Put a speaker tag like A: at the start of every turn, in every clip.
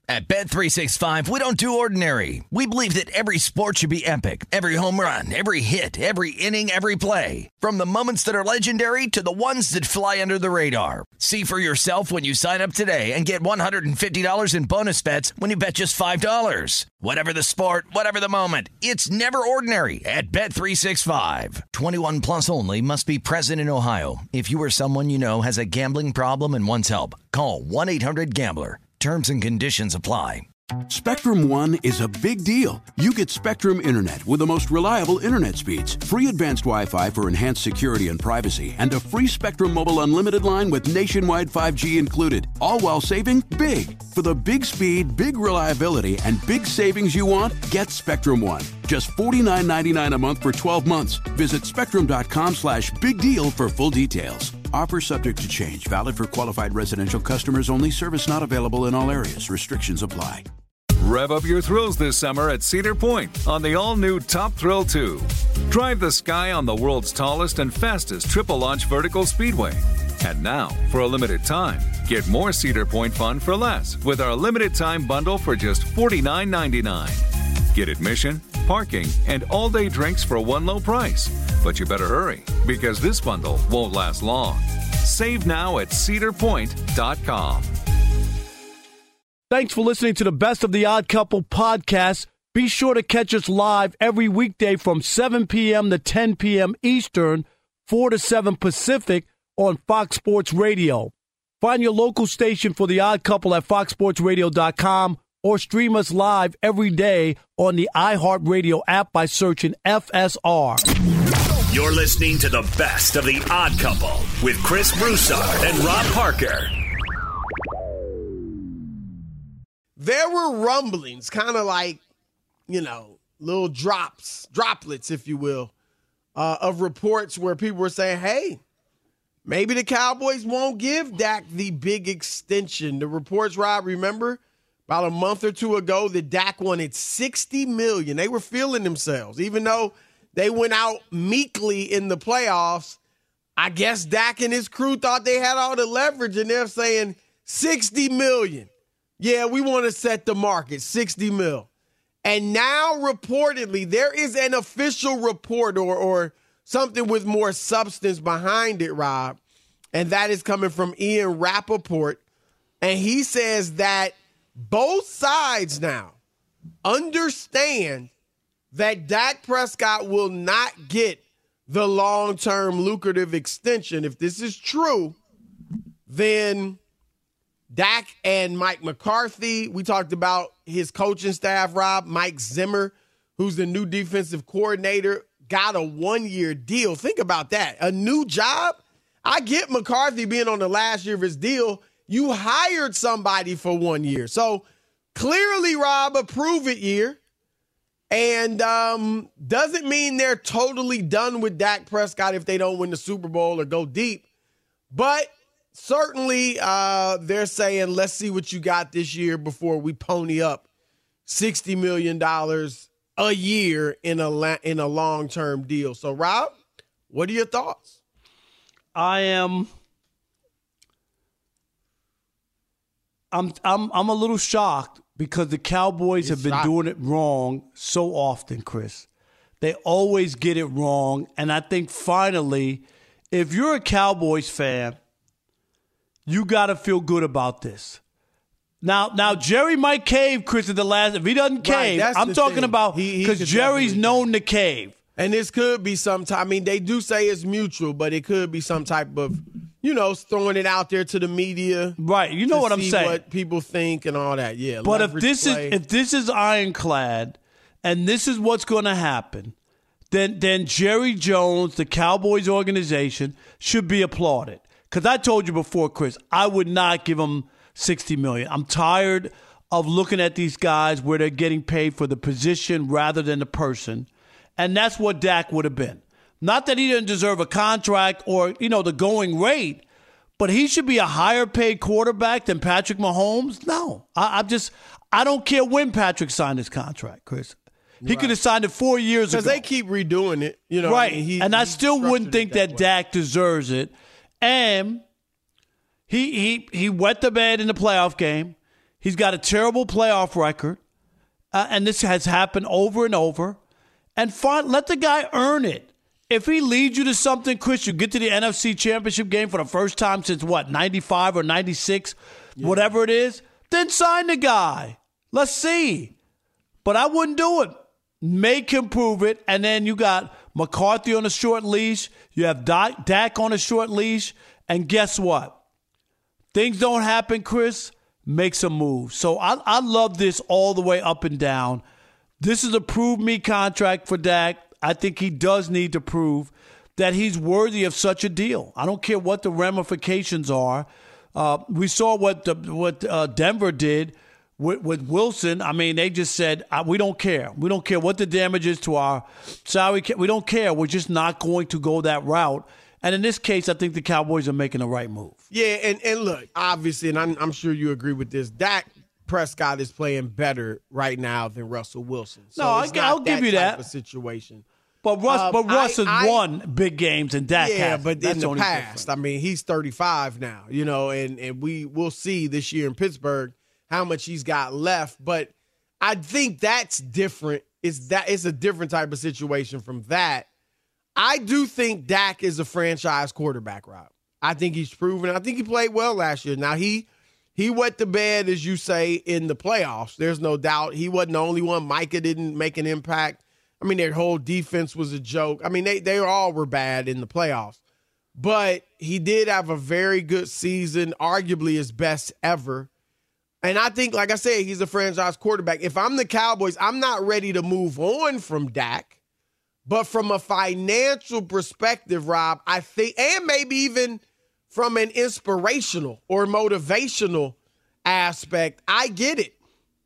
A: At Bet365, we don't do ordinary. We believe that every sport should be epic. Every home run, every hit, every inning, every play. From the moments that are legendary to the ones that fly under the radar. See for yourself when you sign up today and get $150 in bonus bets when you bet just $5. Whatever the sport, whatever the moment, it's never ordinary at Bet365. 21 plus only. Must be present in Ohio. If you or someone you know has a gambling problem and wants help, call 1-800-GAMBLER. Terms and conditions apply.
B: Spectrum One is a big deal. You get Spectrum Internet with the most reliable internet speeds, free advanced Wi-Fi for enhanced security and privacy, and a free Spectrum Mobile Unlimited line with nationwide 5G included, all while saving big. For the big speed, big reliability, and big savings you want, get Spectrum One. Just $49.99 a month for 12 months. Visit spectrum.com/big deal for full details. Offer subject to change. Valid for qualified residential customers only. Service not available in all areas. Restrictions apply.
C: Rev up your thrills this summer at Cedar Point on the all-new Top Thrill 2. Drive the sky on the world's tallest and fastest triple-launch vertical speedway. And now, for a limited time, get more Cedar Point fun for less with our limited-time bundle for just $49.99. Get admission, parking, and all-day drinks for one low price. But you better hurry, because this bundle won't last long. Save now at cedarpoint.com.
D: Thanks for listening to the Best of the Odd Couple podcast. Be sure to catch us live every weekday from 7 p.m. to 10 p.m. Eastern, 4 to 7 Pacific on Fox Sports Radio. Find your local station for the Odd Couple at foxsportsradio.com or stream us live every day on the iHeartRadio app by searching FSR.
E: You're listening to the Best of the Odd Couple with Chris Broussard and Rob Parker.
F: There were rumblings, kind of like, little droplets, if you will, of reports where people were saying, hey, maybe the Cowboys won't give Dak the big extension. The reports, Rob, remember, about a month or two ago that Dak wanted $60 million. They were feeling themselves. Even though they went out meekly in the playoffs, I guess Dak and his crew thought they had all the leverage, and they're saying $60 million. Yeah, we want to set the market, $60 million. And now, reportedly, there is an official report or something with more substance behind it, Rob, and that is coming from Ian Rappaport. And he says that both sides now understand that Dak Prescott will not get the long-term lucrative extension. If this is true, then Dak and Mike McCarthy, we talked about his coaching staff, Rob, Mike Zimmer, who's the new defensive coordinator, got a one-year deal. Think about that. A new job? I get McCarthy being on the last year of his deal. You hired somebody for 1 year. So clearly, Rob, a prove-it year. And doesn't mean they're totally done with Dak Prescott if they don't win the Super Bowl or go deep. But certainly, they're saying, let's see what you got this year before we pony up $60 million a year in a long-term deal. So, Rob, what are your thoughts?
D: I'm a little shocked because the Cowboys have been doing it wrong so often, Chris. They always get it wrong. And I think finally, if you're a Cowboys fan, you got to feel good about this. Now, Jerry might cave, Chris, at the last. If he doesn't cave, I'm talking about because Jerry's known to cave.
F: And this could be some type. I mean, they do say it's mutual, but it could be some type of, throwing it out there to the media.
D: Right. You know what I'm saying.
F: What people think and all that. Yeah.
D: But if this is ironclad and this is what's going to happen, then Jerry Jones, the Cowboys organization, should be applauded. Because I told you before, Chris, I would not give him $60 million. I'm tired of looking at these guys where they're getting paid for the position rather than the person. And that's what Dak would have been. Not that he didn't deserve a contract or, the going rate, but he should be a higher paid quarterback than Patrick Mahomes. No, I don't care when Patrick signed his contract, Chris. He could have signed it 4 years ago.
F: Because they keep redoing it.
D: Right. And I still wouldn't think that Dak deserves it. And he wet the bed in the playoff game. He's got a terrible playoff record, and this has happened over and over. And let the guy earn it. If he leads you to something, Chris, you get to the NFC Championship game for the first time since, 95 or 96, whatever it is, then sign the guy. Let's see. But I wouldn't do it. Make him prove it, and then you got McCarthy on a short leash. You have Dak on a short leash, and guess what? Things don't happen, Chris. Make some moves. So I love this all the way up and down. This is a prove me contract for Dak. I think he does need to prove that he's worthy of such a deal. I don't care what the ramifications are. We saw what Denver did with Wilson. I mean, they just said, we don't care. We don't care what the damage is to our salary. We don't care. We're just not going to go that route. And in this case, I think the Cowboys are making the right move.
F: Yeah, and look, obviously, and I'm sure you agree with this, Dak Prescott is playing better right now than Russell Wilson. So
D: I'll give you that.
F: Type of situation.
D: But Russ has won big games and Dak has.
F: Yeah, but
D: That's
F: in the past, different. I mean, he's 35 now, and we'll see this year in Pittsburgh how much he's got left. But I think that's different. It's a different type of situation from that. I do think Dak is a franchise quarterback, Rob. I think he's proven. I think he played well last year. Now, he wet the bed, as you say, in the playoffs. There's no doubt. He wasn't the only one. Micah didn't make an impact. I mean, their whole defense was a joke. I mean, they all were bad in the playoffs. But he did have a very good season, arguably his best ever. And I think, like I said, he's a franchise quarterback. If I'm the Cowboys, I'm not ready to move on from Dak. But from a financial perspective, Rob, I think, and maybe even from an inspirational or motivational aspect, I get it.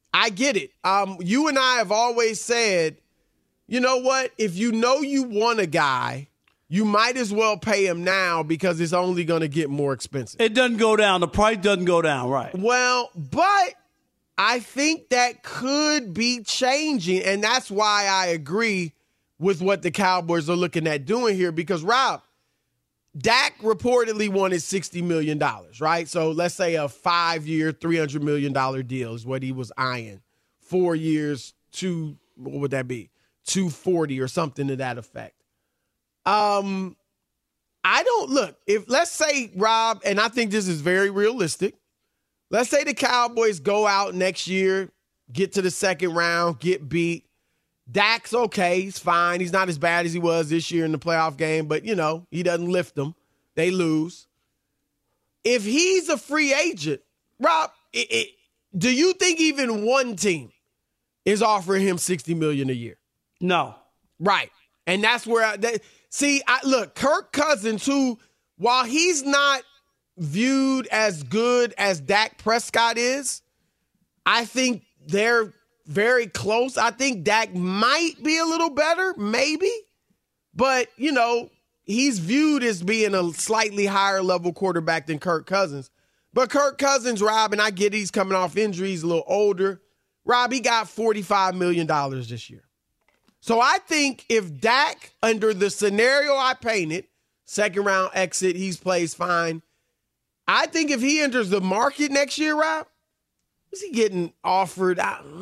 F: You and I have always said, you know what? If you know you want a guy, you might as well pay him now because it's only going to get more expensive.
D: It doesn't go down. The price doesn't go down, right?
F: Well, but I think that could be changing, and that's why I agree with what the Cowboys are looking at doing here because, Rob, Dak reportedly wanted $60 million, right? So let's say a 5-year, $300 million deal is what he was eyeing. 4 years, what would that be? 240 or something to that effect. If let's say, Rob, and I think this is very realistic, let's say the Cowboys go out next year, get to the second round, get beat. Dak's okay. He's fine. He's not as bad as he was this year in the playoff game, but, he doesn't lift them. They lose. If he's a free agent, Rob, do you think even one team is offering him $60 million a year?
D: No.
F: Right. And that's where look, Kirk Cousins, who, while he's not viewed as good as Dak Prescott is, I think they're very close. I think Dak might be a little better, maybe. But, he's viewed as being a slightly higher level quarterback than Kirk Cousins. But Kirk Cousins, Rob, and I get he's coming off injuries, a little older. Rob, he got $45 million this year. So I think if Dak, under the scenario I painted, second round exit, he plays fine. I think if he enters the market next year, Rob, is he getting offered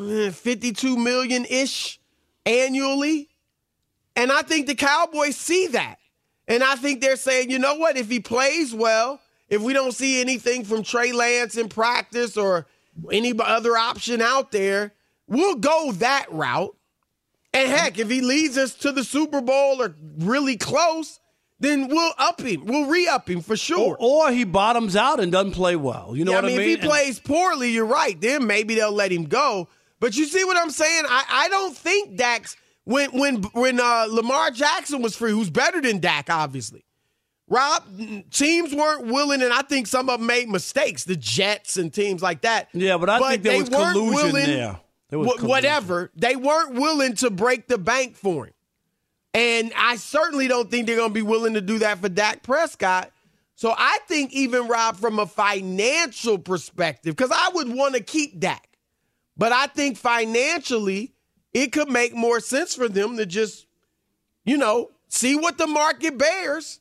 F: $52 million-ish annually? And I think the Cowboys see that. And I think they're saying, you know what, if he plays well, if we don't see anything from Trey Lance in practice or any other option out there, we'll go that route. And heck, if he leads us to the Super Bowl or really close, then we'll up him. We'll re-up him for sure.
D: Or he bottoms out and doesn't play well. You know what I mean?
F: If he plays poorly, you're right. Then maybe they'll let him go. But you see what I'm saying? I don't think Dak's when Lamar Jackson was free, who's better than Dak, obviously. Rob, teams weren't willing, and I think some of them made mistakes, the Jets and teams like that.
D: Yeah, but I think there was collusion there.
F: Whatever. They weren't willing to break the bank for him. And I certainly don't think they're going to be willing to do that for Dak Prescott. So I think even, Rob, from a financial perspective, because I would want to keep Dak, but I think financially it could make more sense for them to just, see what the market bears.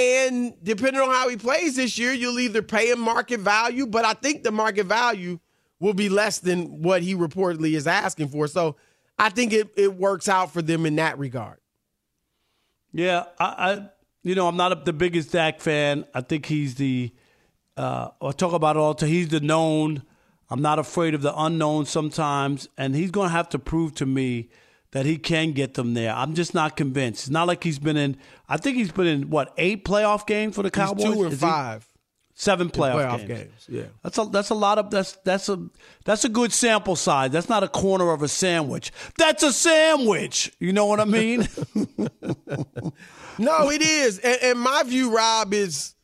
F: And depending on how he plays this year, you'll either pay him market value, but I think the market value will be less than what he reportedly is asking for. So I think it works out for them in that regard.
D: Yeah, I'm not the biggest Dak fan. I think he's I talk about it all the time. He's the known. I'm not afraid of the unknown sometimes, and he's going to have to prove to me that he can get them there. I'm just not convinced. It's not like he's been in. I think he's been in 8 playoff games for the Cowboys.
F: He's 2 and 5.
D: 7 playoff games. Yeah, that's a lot of that's a good sample size. That's not a corner of a sandwich. That's a sandwich. You know what I mean?
F: No, it is. And my view, Rob, is.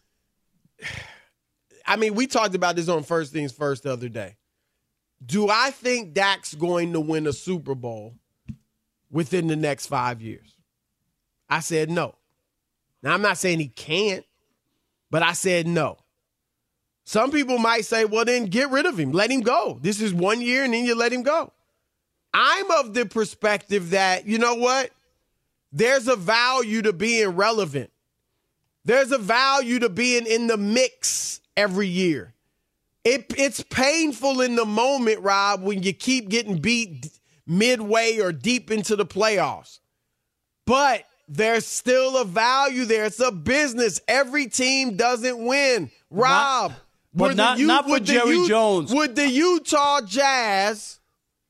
F: I mean, we talked about this on First Things First the other day. Do I think Dak's going to win a Super Bowl within the next 5 years? I said no. Now, I'm not saying he can't, but I said no. Some people might say, well, then get rid of him. Let him go. This is 1 year, and then you let him go. I'm of the perspective that, you know what? There's a value to being relevant. There's a value to being in the mix every year. It's painful in the moment, Rob, when you keep getting beat midway or deep into the playoffs. But there's still a value there. It's a business. Every team doesn't win. Rob.
D: Not for Jerry Jones.
F: Would the Utah Jazz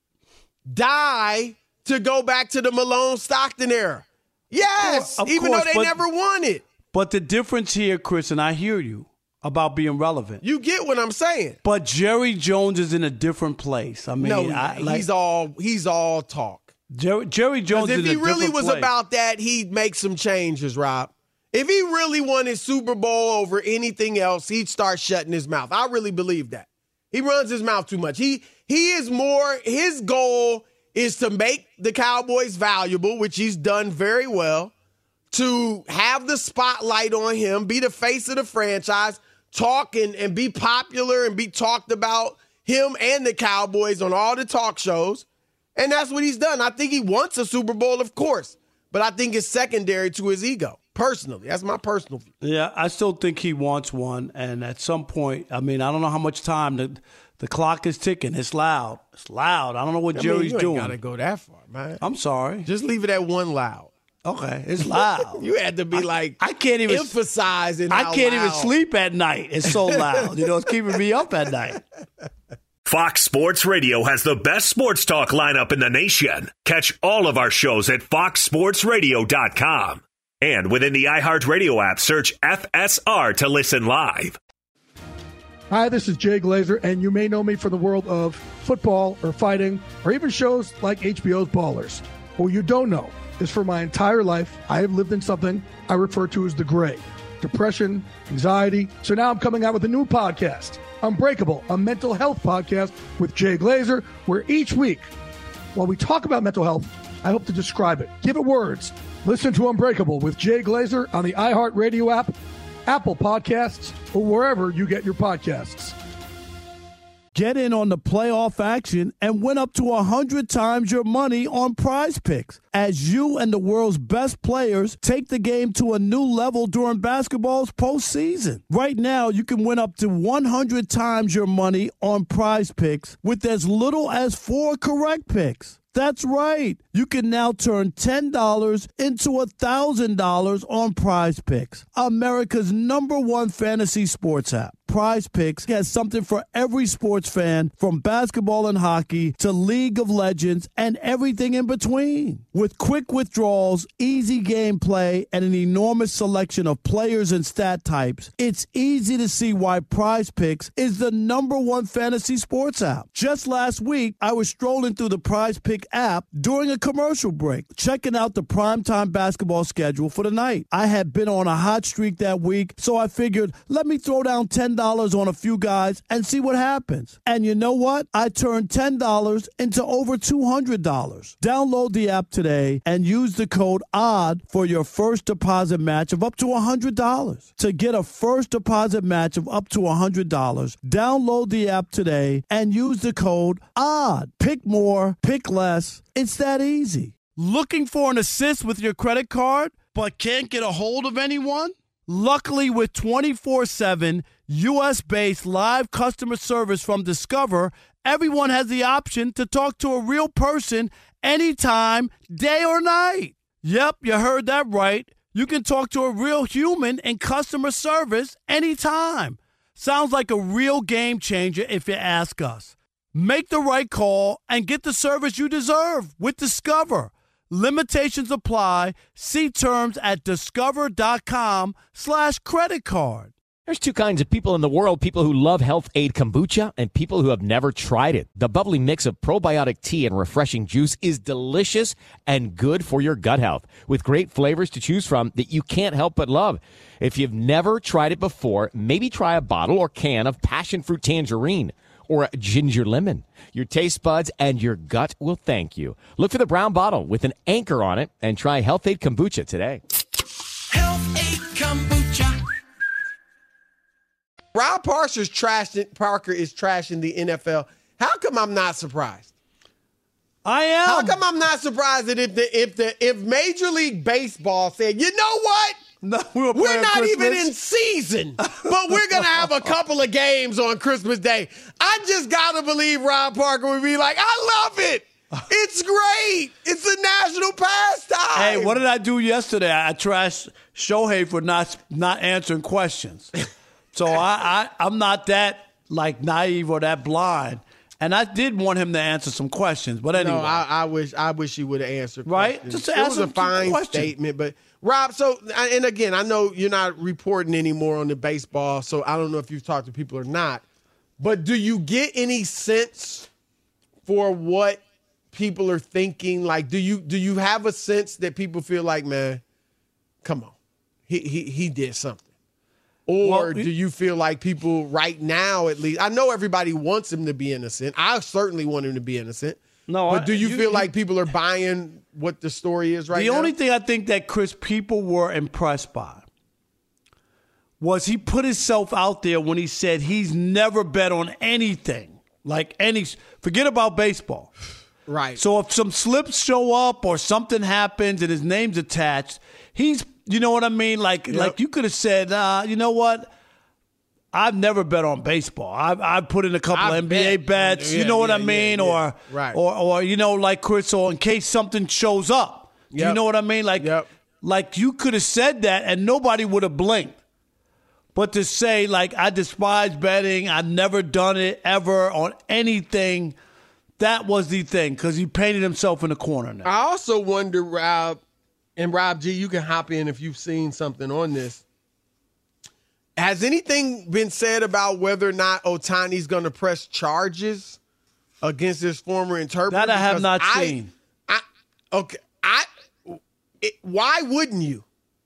F: die to go back to the Malone-Stockton era? Yes, even though they never won it.
D: But the difference here, Chris, and I hear you, about being relevant.
F: You get what I'm saying.
D: But Jerry Jones is in a different place. I mean,
F: he's all talk.
D: Jerry Jones is in a different place. If he really was
F: about that, he'd make some changes, Rob. If he really wanted Super Bowl over anything else, he'd start shutting his mouth. I really believe that. He runs his mouth too much. He is more, his goal is to make the Cowboys valuable, which he's done very well, to have the spotlight on him, be the face of the franchise, talk and be popular and be talked about, him and the Cowboys on all the talk shows. And that's what he's done. I think he wants a Super Bowl, of course, but I think it's secondary to his ego. Personally, that's my personal view.
D: Yeah, I still think he wants one. And at some point, I mean, I don't know how much time the clock is ticking. It's loud. It's loud. I don't know what Jerry's doing.
F: You ain't got to go that far, man.
D: I'm sorry.
F: Just leave it at one loud.
D: Okay, it's loud.
F: You had to be I
D: can't even
F: emphasizing.
D: I can't even sleep at night. It's so loud. It's keeping me up at night.
E: Fox Sports Radio has the best sports talk lineup in the nation. Catch all of our shows at foxsportsradio.com. And within the iHeartRadio app, search FSR to listen live.
G: Hi, this is Jay Glazer, and you may know me from the world of football or fighting or even shows like HBO's Ballers. What you don't know is for my entire life, I have lived in something I refer to as the gray. Depression, anxiety. So now I'm coming out with a new podcast, Unbreakable, a mental health podcast with Jay Glazer, where each week, while we talk about mental health, I hope to describe it, give it words. Listen to Unbreakable with Jay Glazer on the iHeartRadio app, Apple Podcasts, or wherever you get your podcasts.
D: Get in on the playoff action and win up to 100 times your money on Prize Picks as you and the world's best players take the game to a new level during basketball's postseason. Right now, you can win up to 100 times your money on Prize Picks with as little as 4 correct picks. That's right. You can now turn $10 into $1,000 on Prize Picks, America's #1 fantasy sports app. Prize Picks has something for every sports fan, from basketball and hockey to League of Legends and everything in between. With quick withdrawals, easy gameplay, and an enormous selection of players and stat types, it's easy to see why Prize Picks is the #1 fantasy sports app. Just last week, I was strolling through the Prize Pick app during a commercial break, checking out the primetime basketball schedule for the night. I had been on a hot streak that week, so I figured, let me throw down $10 on a few guys and see what happens. And you know what? I turned $10 into over $200. Download the app today and use the code ODD for your first deposit match of up to $100. To get a first deposit match of up to $100, download the app today and use the code ODD. Pick more, pick less. It's that easy. Looking for an assist with your credit card but can't get a hold of anyone? Luckily, with 24/7 U.S.-based live customer service from Discover, everyone has the option to talk to a real person anytime, day or night. Yep, you heard that right. You can talk to a real human in customer service anytime. Sounds like a real game changer if you ask us. Make the right call and get the service you deserve with Discover. Limitations apply. See terms at discover.com/credit card.
H: There's two kinds of people in the world, people who love Health Aid Kombucha and people who have never tried it. The bubbly mix of probiotic tea and refreshing juice is delicious and good for your gut health, with great flavors to choose from that you can't help but love. If you've never tried it before, maybe try a bottle or can of passion fruit tangerine or a ginger lemon. Your taste buds and your gut will thank you. Look for the brown bottle with an anchor on it and try Health Aid Kombucha today.
I: Health Aid Kombucha.
F: Rob Parker is trashing the NFL. How come I'm not surprised?
D: I am.
F: How come I'm not surprised that if Major League Baseball said, you know what?
D: No,
F: we're not even in season, but we're going to have a couple of games on Christmas Day. I just got to believe Rob Parker would be like, I love it. It's great. It's a national pastime.
D: Hey, what did I do yesterday? I trashed Shohei for not answering questions. So I'm not that naive or that blind. And I did want him to answer some questions, but anyway.
F: No, I wish he would have answered
D: right?
F: questions.
D: Just
F: it was a fine statement, but Rob, and again, I know you're not reporting anymore on the baseball, so I don't know if you've talked to people or not, but do you get any sense for what people are thinking? Like, do you have a sense that people feel like, man, come on, he did something? Or do you feel like people right now, at least, I know everybody wants him to be innocent. I certainly want him to be innocent.
D: No,
F: but do you feel like people are buying what the story is right now?
D: The only thing I think that, Chris, people were impressed by was he put himself out there when he said he's never bet on anything, forget about baseball.
F: Right.
D: So if some slips show up or something happens and his name's attached, he's, you know what I mean? Like you could have said, you know what? I've never bet on baseball. I've put in a couple of NBA bets. You know what I mean?
F: Yeah. Right.
D: Or like Chris, or in case something shows up. Do you know what I mean? Like you could have said that and nobody would have blinked. But to say, I despise betting, I've never done it ever on anything, that was the thing, because he painted himself in a corner now.
F: I also wonder, Rob, and Rob G., you can hop in if you've seen something on this. Has anything been said about whether or not Ohtani's going to press charges against his former interpreter?
D: That I have not seen.
F: Why wouldn't you?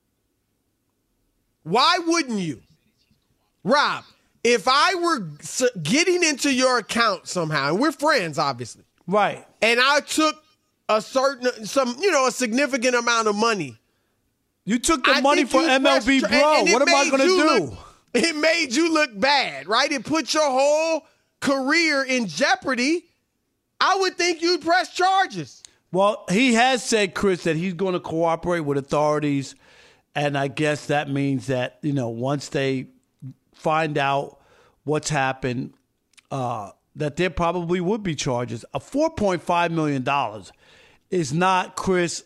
F: Why wouldn't you? Rob, if I were getting into your account somehow, and we're friends, obviously.
D: Right.
F: And I took a significant amount of money.
D: You took the money for MLB Bro. What am I going to do?
F: It made you look bad, right? It put your whole career in jeopardy. I would think you'd press charges.
D: Well, he has said, Chris, that he's going to cooperate with authorities. And I guess that means that, once they find out what's happened, that there probably would be charges. A $4.5 million is not, Chris,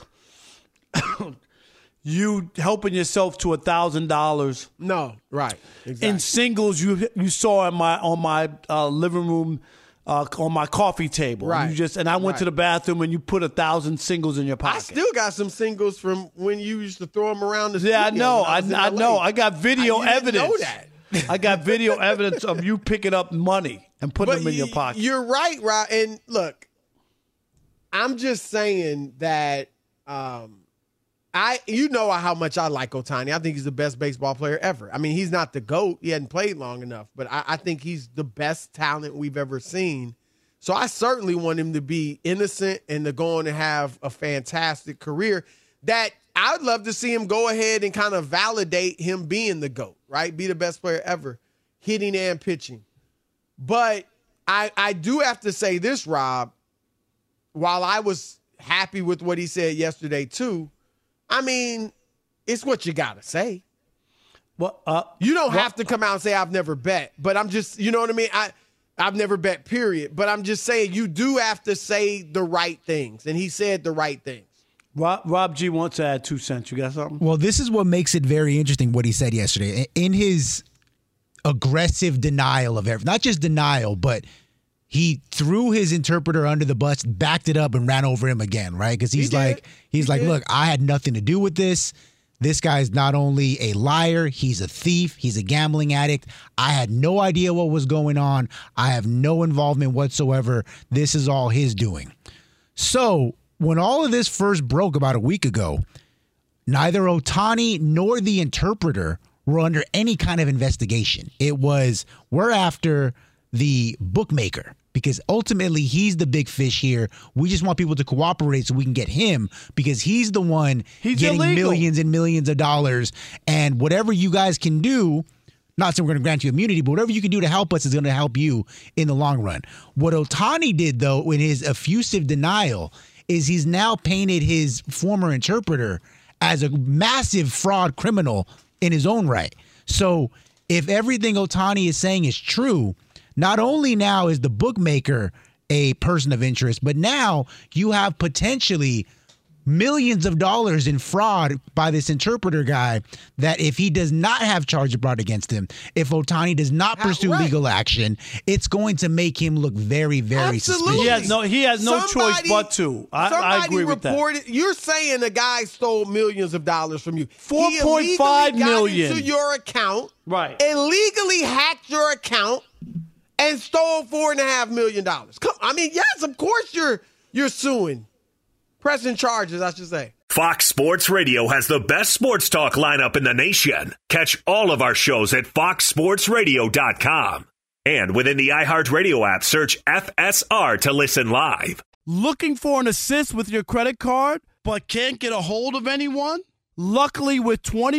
D: you helping yourself to $1,000.
F: No, right. Exactly.
D: In singles you saw on my living room, on my coffee table.
F: Right.
D: I went to the bathroom and you put 1,000 singles in your pocket.
F: I still got some singles from when you used to throw them around the studio.
D: Yeah, I know. I know. I got video evidence.
F: Didn't know that.
D: I got video evidence of you picking up money and putting them in your pocket.
F: You're right, Rob. And look, I'm just saying that how much I like Ohtani. I think he's the best baseball player ever. I mean, he's not the GOAT. He hadn't played long enough, but I think he's the best talent we've ever seen. So I certainly want him to be innocent and to go on and have a fantastic career. That I'd love to see him go ahead and kind of validate him being the GOAT, right? Be the best player ever, hitting and pitching. But I do have to say this, Rob, while I was happy with what he said yesterday too, I mean, it's what you got to say.
D: Well,
F: you don't have to come out and say I've never bet, but I'm just, you know what I mean? I've never bet, period. But I'm just saying you do have to say the right things. And he said the right things.
D: Rob G wants to add 2 cents. You got something?
J: Well, this is what makes it very interesting what he said yesterday. In his aggressive denial of everything, not just denial, but he threw his interpreter under the bus, backed it up, and ran over him again, right? Because he's like, look, I had nothing to do with this. This guy's not only a liar, he's a thief, he's a gambling addict. I had no idea what was going on. I have no involvement whatsoever. This is all his doing. So when all of this first broke about a week ago, neither Ohtani nor the interpreter were under any kind of investigation. It was, we're after the bookmaker because ultimately he's the big fish here. We just want people to cooperate so we can get him because he's the one getting illegal. Millions and millions of dollars. And whatever you guys can do, not saying we're going to grant you immunity, but whatever you can do to help us is going to help you in the long run. What Ohtani did, though, in his effusive denial, is he's now painted his former interpreter as a massive fraud criminal in his own right. So if everything Ohtani is saying is true, not only now is the bookmaker a person of interest, but now you have potentially millions of dollars in fraud by this interpreter guy that if he does not have charges brought against him, if Ohtani does not pursue legal action, it's going to make him look very, very suspicious.
D: He has no choice but to. I agree with that.
F: You're saying the guy stole millions of dollars from you.
D: $4.5 million
F: into your account,
D: right?
F: Illegally hacked your account and stole $4.5 million. Yes, of course you're suing. Pressing charges, I should say.
E: Fox Sports Radio has the best sports talk lineup in the nation. Catch all of our shows at foxsportsradio.com. And within the iHeartRadio app, search FSR to listen live.
D: Looking for an assist with your credit card, but can't get a hold of anyone? Luckily, with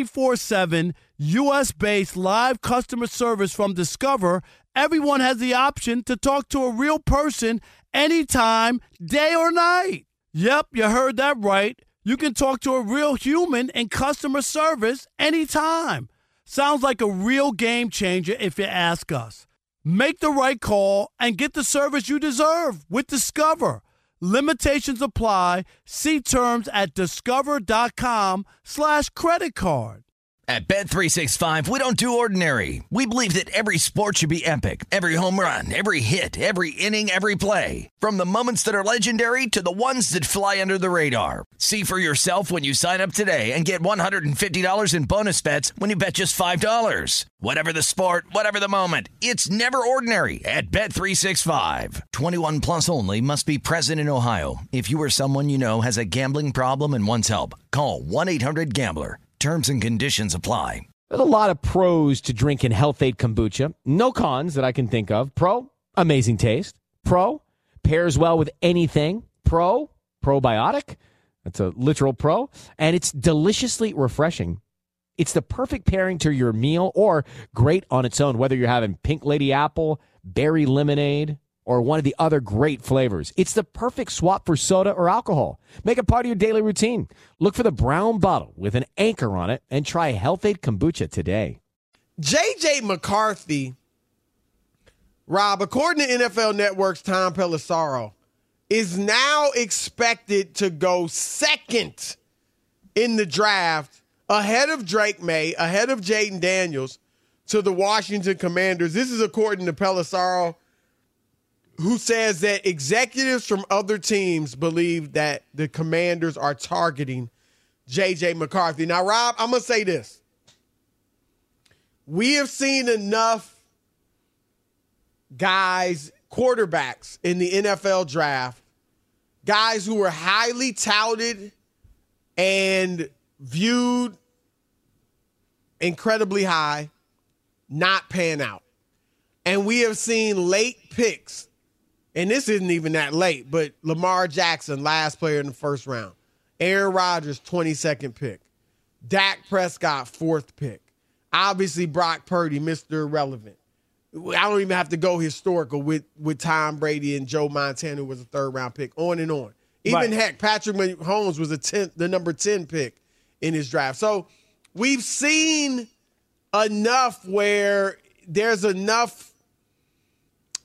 D: 24/7 U.S.-based live customer service from Discover, everyone has the option to talk to a real person anytime, day or night. Yep, you heard that right. You can talk to a real human in customer service anytime. Sounds like a real game changer if you ask us. Make the right call and get the service you deserve with Discover. Limitations apply. See terms at discover.com/credit card.
A: At Bet365, we don't do ordinary. We believe that every sport should be epic. Every home run, every hit, every inning, every play. From the moments that are legendary to the ones that fly under the radar. See for yourself when you sign up today and get $150 in bonus bets when you bet just $5. Whatever the sport, whatever the moment, it's never ordinary at Bet365. 21 plus only. Must be present in Ohio. If you or someone you know has a gambling problem and wants help, call 1-800-GAMBLER. Terms and conditions apply.
H: There's a lot of pros to drinking Health-Ade kombucha. No cons that I can think of. Pro, amazing taste. Pro, pairs well with anything. Pro, probiotic. That's a literal pro. And it's deliciously refreshing. It's the perfect pairing to your meal or great on its own, whether you're having Pink Lady Apple, Berry Lemonade, or one of the other great flavors. It's the perfect swap for soda or alcohol. Make it part of your daily routine. Look for the brown bottle with an anchor on it and try Health-Ade kombucha today.
F: J.J. McCarthy, Rob, according to NFL Network's Tom Pelissero, is now expected to go second in the draft ahead of Drake May, ahead of Jaden Daniels to the Washington Commanders. This is according to Pelissero, who says that executives from other teams believe that the Commanders are targeting J.J. McCarthy. Now, Rob, I'm going to say this. We have seen enough guys, quarterbacks in the NFL draft, guys who were highly touted and viewed incredibly high, not pan out. And we have seen late picks. And this isn't even that late, but Lamar Jackson, last player in the first round. Aaron Rodgers, 22nd pick. Dak Prescott, 4th pick. Obviously, Brock Purdy, Mr. Irrelevant. I don't even have to go historical with Tom Brady and Joe Montana, who was a 3rd-round pick, on and on. Even, heck, Patrick Mahomes was the number 10 pick in his draft. So we've seen enough where there's enough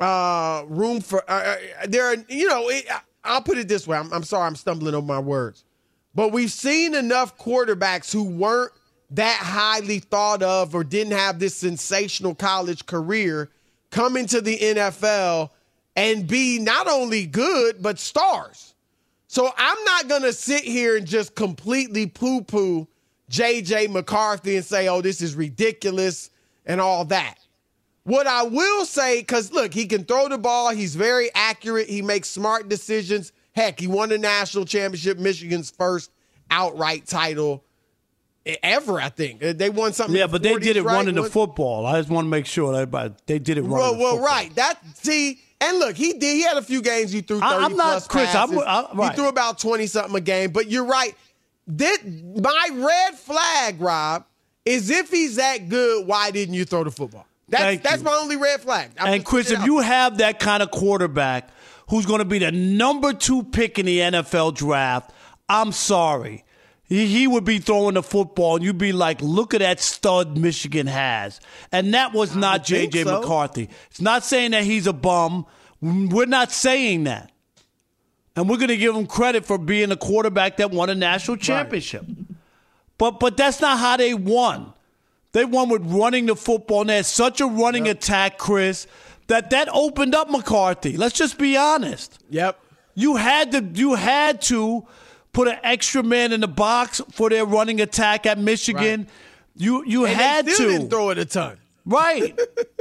F: room for there are, I'll put it this way. I'm sorry, I'm stumbling over my words. But we've seen enough quarterbacks who weren't that highly thought of or didn't have this sensational college career come into the NFL and be not only good, but stars. So I'm not going to sit here and just completely poo-poo J.J. McCarthy and say, oh, this is ridiculous and all that. What I will say, because, look, he can throw the ball. He's very accurate. He makes smart decisions. Heck, he won a national championship, Michigan's first outright title ever, I think. They won something.
D: Yeah, but they did it
F: right?
D: running the football. I just want to make sure that they did it running the football.
F: Well, right. And look, he did. He had a few games you threw 30
D: I'm not,
F: plus
D: Chris,
F: passes.
D: right.
F: He threw about 20-something a game. But you're right. My red flag, Rob, is if he's that good, why didn't you throw the football? That's my only red flag.
D: And Chris, if you have that kind of quarterback who's going to be the number 2 pick in the NFL draft, I'm sorry. He would be throwing the football, and you'd be like, look at that stud Michigan has. And that was not J.J. McCarthy. It's not saying that he's a bum. We're not saying that. And we're going to give him credit for being a quarterback that won a national championship. Right. But that's not how they won. They won with running the football, and they had such a running attack, Chris, that opened up McCarthy. Let's just be honest.
F: Yep.
D: You had to put an extra man in the box for their running attack at Michigan. Right. You had
F: they still didn't throw it a ton.
D: Right.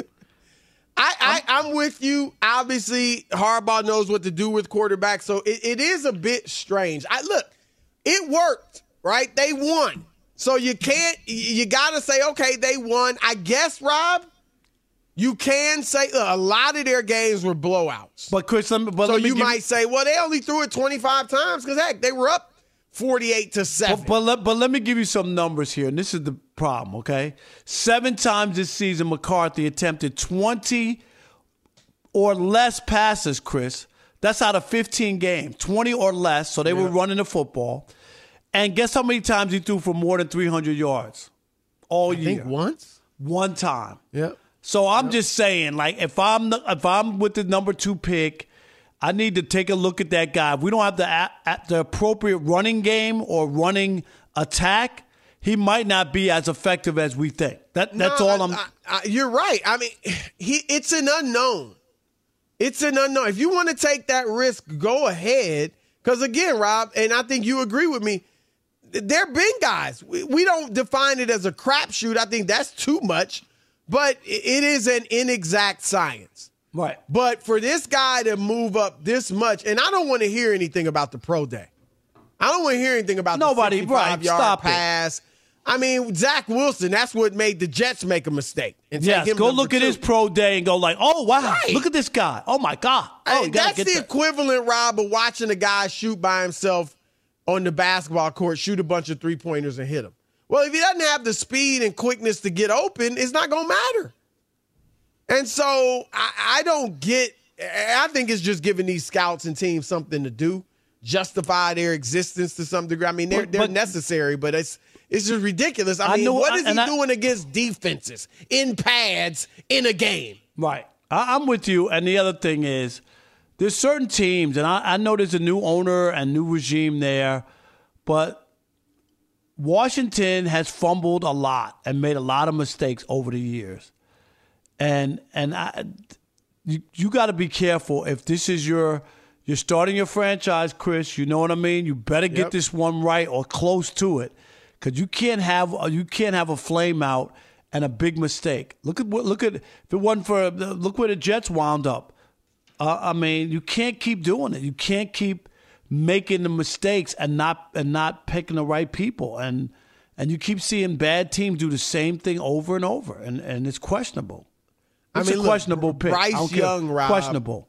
F: I'm with you. Obviously, Harbaugh knows what to do with quarterbacks, so it is a bit strange. Look, it worked, right? They won. So you got to say, okay, they won. I guess, Rob, you can say a lot of their games were blowouts.
D: But Chris,
F: you might say, well, they only threw it 25 times because, heck, they were up 48-7.
D: But let me give you some numbers here, and this is the problem, okay? 7 times this season, McCarthy attempted 20 or less passes, Chris. That's out of 15 games, 20 or less, so they were running the football. And guess how many times he threw for more than 300 yards all year?
F: I think once.
D: One time.
F: Yep.
D: So I'm just saying, like, if I'm with the number 2 pick, I need to take a look at that guy. If we don't have the appropriate running game or running attack, he might not be as effective as we think. That's all.
F: You're right. I mean, it's an unknown. It's an unknown. If you want to take that risk, go ahead. Because again, Rob, and I think you agree with me, they're big guys. We don't define it as a crapshoot. I think that's too much. But it is an inexact science.
D: Right.
F: But for this guy to move up this much, and I don't want to hear anything about the pro day. I don't want to hear anything about the 65-yard pass. I mean, Zach Wilson, that's what made the Jets make a mistake. And
D: yes, go look at his pro day and go like, oh, wow, look at this guy. Oh, my God. Oh,
F: that's the equivalent, Rob, of watching a guy shoot by himself on the basketball court, shoot a bunch of three-pointers and hit them. Well, if he doesn't have the speed and quickness to get open, it's not going to matter. And so I don't get – I think it's just giving these scouts and teams something to do, justify their existence to some degree. I mean, they're necessary, but it's just ridiculous. I mean, what is he doing against defenses in pads in a game?
D: Right. I'm with you. And the other thing is there's certain teams, and I know there's a new owner and new regime there, but Washington has fumbled a lot and made a lot of mistakes over the years. And you got to be careful if this is you're starting your franchise, Chris. You know what I mean? You better get this one right or close to it, because you can't have a flame out and a big mistake. Look at if it wasn't for look where the Jets wound up. I mean, you can't keep doing it. You can't keep making the mistakes and not picking the right people, and you keep seeing bad teams do the same thing over and over, and it's questionable. It's a questionable pick.
F: Bryce Young, Rob,
D: questionable.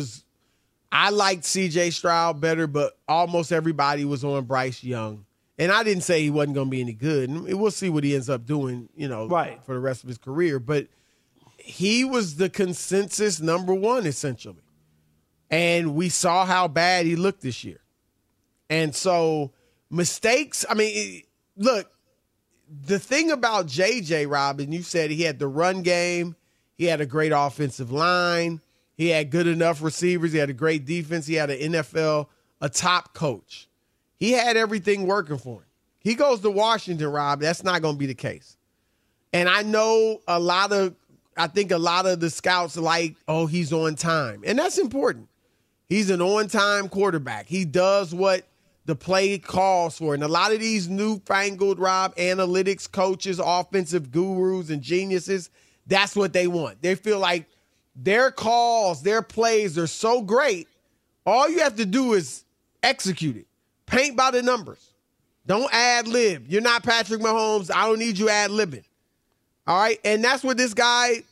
F: I liked C.J. Stroud better, but almost everybody was on Bryce Young. And I didn't say he wasn't going to be any good. And we'll see what he ends up doing, for the rest of his career. But he was the consensus number 1, essentially. And we saw how bad he looked this year. And so mistakes, I mean, look, the thing about J.J., Rob, and you said he had the run game. He had a great offensive line. He had good enough receivers. He had a great defense. He had an NFL, a top coach. He had everything working for him. He goes to Washington, Rob. That's not going to be the case. And I know I think a lot of the scouts are like, oh, he's on time. And that's important. He's an on-time quarterback. He does what the play calls for. And a lot of these newfangled, Rob, analytics coaches, offensive gurus, and geniuses, that's what they want. They feel like their calls, their plays are so great, all you have to do is execute it. Paint by the numbers. Don't ad-lib. You're not Patrick Mahomes. I don't need you ad-libbing. All right? And that's what this guy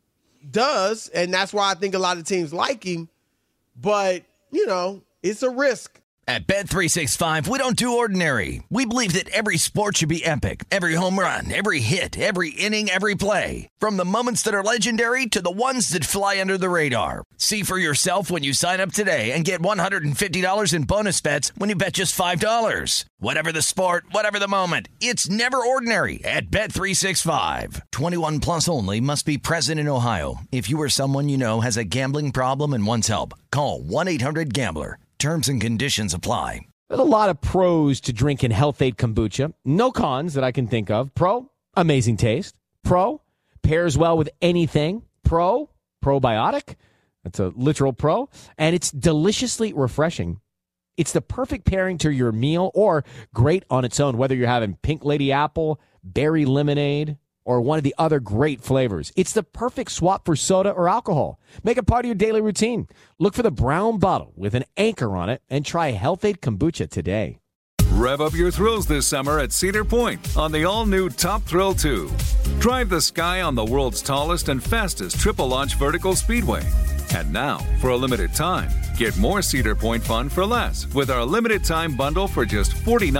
F: does, and that's why I think a lot of teams like him. But, it's a risk.
A: At Bet365, we don't do ordinary. We believe that every sport should be epic. Every home run, every hit, every inning, every play. From the moments that are legendary to the ones that fly under the radar. See for yourself when you sign up today and get $150 in bonus bets when you bet just $5. Whatever the sport, whatever the moment, it's never ordinary at Bet365. 21 plus only. Must be present in Ohio. If you or someone you know has a gambling problem and wants help, call 1-800-GAMBLER. Terms and conditions apply.
H: There's a lot of pros to drinking Health-Ade kombucha. No cons that I can think of. Pro, amazing taste. Pro, pairs well with anything. Pro, probiotic. That's a literal pro. And it's deliciously refreshing. It's the perfect pairing to your meal or great on its own, whether you're having pink lady apple, berry lemonade, or one of the other great flavors. It's the perfect swap for soda or alcohol. Make it part of your daily routine. Look for the brown bottle with an anchor on it and try Health-Ade kombucha today.
C: Rev up your thrills this summer at Cedar Point on the all-new Top Thrill 2. Drive the sky on the world's tallest and fastest triple-launch vertical speedway. And now, for a limited time, get more Cedar Point fun for less with our limited-time bundle for just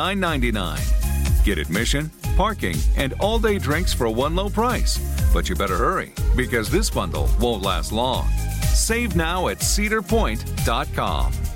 C: $49.99. Get admission, parking, and all-day drinks for one low price. But you better hurry, because this bundle won't last long. Save now at cedarpoint.com.